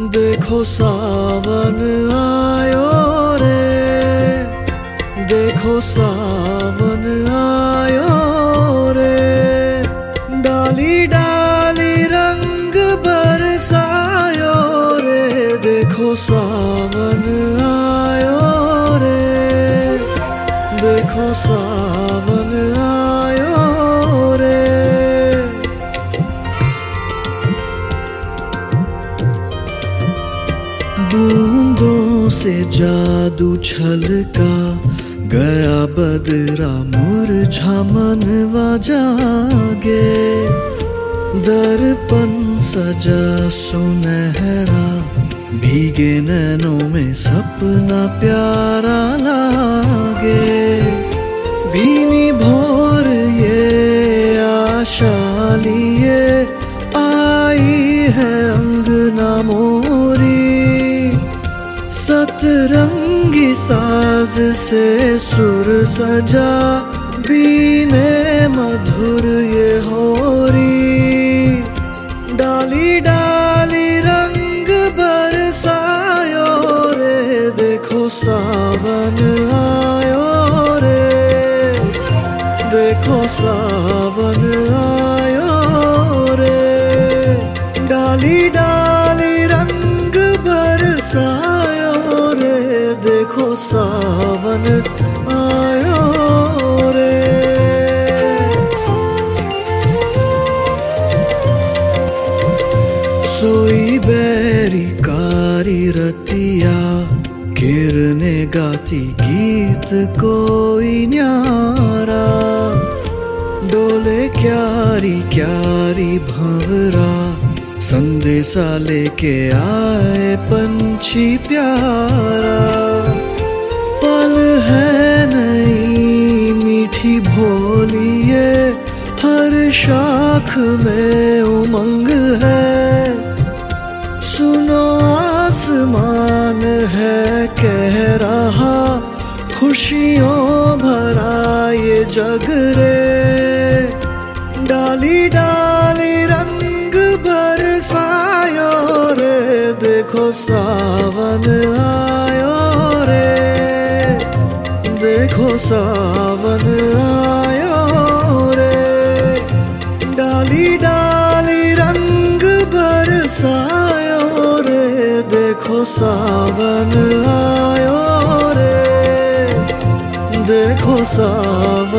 देखो सावन आयो रे, देखो सावन आयो रे। डाली डाली रंग बरसायो रे, देखो सावन आयो रे, देखो सावन आयो रे। बूंदों से जादू छलका गया बदरा, मुरझा मनवा जागे। दर्पण सजा सुनहरा, भीगे नैनों में सपना प्यारा लागे। भीनी भोर ये आशा लिए आई है अंगना मोरी। सतरंगी साज से सुर सजा, बीने मधुर ये होरी। डाली डाली रंग बरसायो रे, देखो सावन आयो रे, देखो सावन आयो रे। डाली डाली रंग बरसायो रे, देखो सावन आयो रे। सोई बैरी कारी रतिया, किरने गाती गीत कोई न्यारा। डोले क्यारी क्यारी भंवरा, संदेशा लेके आए पंछी प्यारा। पल है नई मीठी भोली ये, हर शाख में उमंग है। सुनो आसमान है कह रहा, खुशियों भरा ये जग रे। डाली डाली रंग बरसायो रे, देखो सावन आयो रे, देखो सावन आयो रे। डाली डाली रंग बरसायो रे, देखो सावन आयो रे, देखो सावन